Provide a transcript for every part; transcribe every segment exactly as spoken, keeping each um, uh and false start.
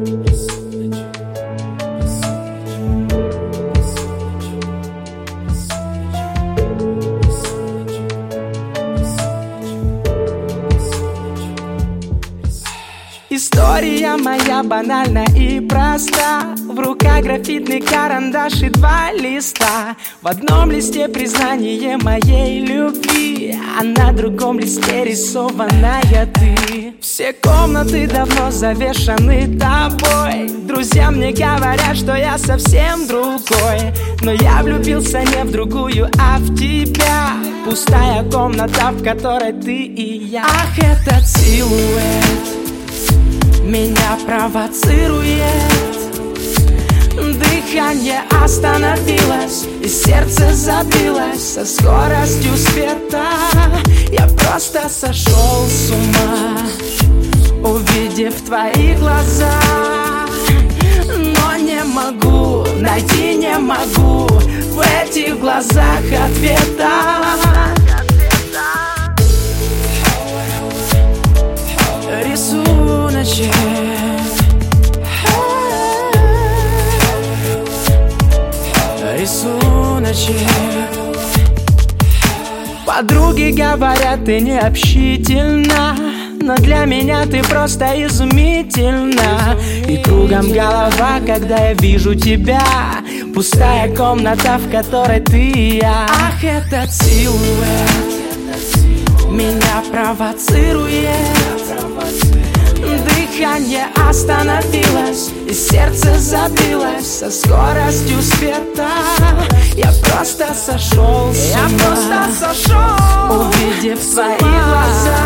История моя банальна и проста. В руках графитный карандаш и два листа. В одном листе признание моей любви, а на другом листе рисованная ты. Все комнаты давно завешаны тобой. Друзья мне говорят, что я совсем другой, но я влюбился не в другую, а в тебя. Пустая комната, в которой ты и я. Ах, этот силуэт меня провоцирует. Дыхание остановилось и сердце забилось со скоростью света. Я просто сошел с ума, увидев твои глаза. Но не могу, найти не могу в этих глазах ответа. Рисуночек, рисуночек. Подруги говорят, ты не общительна, но для меня ты просто изумительна. И кругом голова, когда я вижу тебя. Пустая комната, в которой ты и я. Ах, этот силуэт меня провоцирует. Дыхание остановилось и сердце забилось со скоростью света. Я просто сошел с ума, я просто сошел, увидев свои глаза.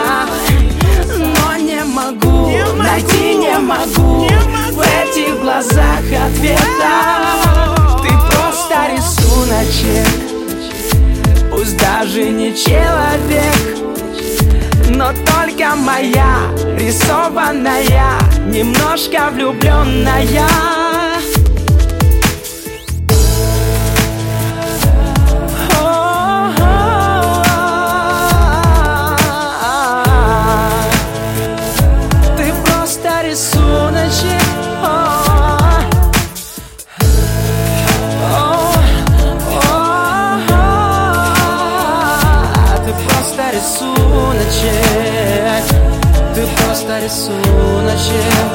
Но не могу, не могу найти не могу, не могу в этих глазах ответа. Ты просто рисуночек, пусть даже не человек, но только моя, рисованная, немножко влюбленная. Ты просто рисуночек. Ты просто рисуночек. Ты просто рисуночек.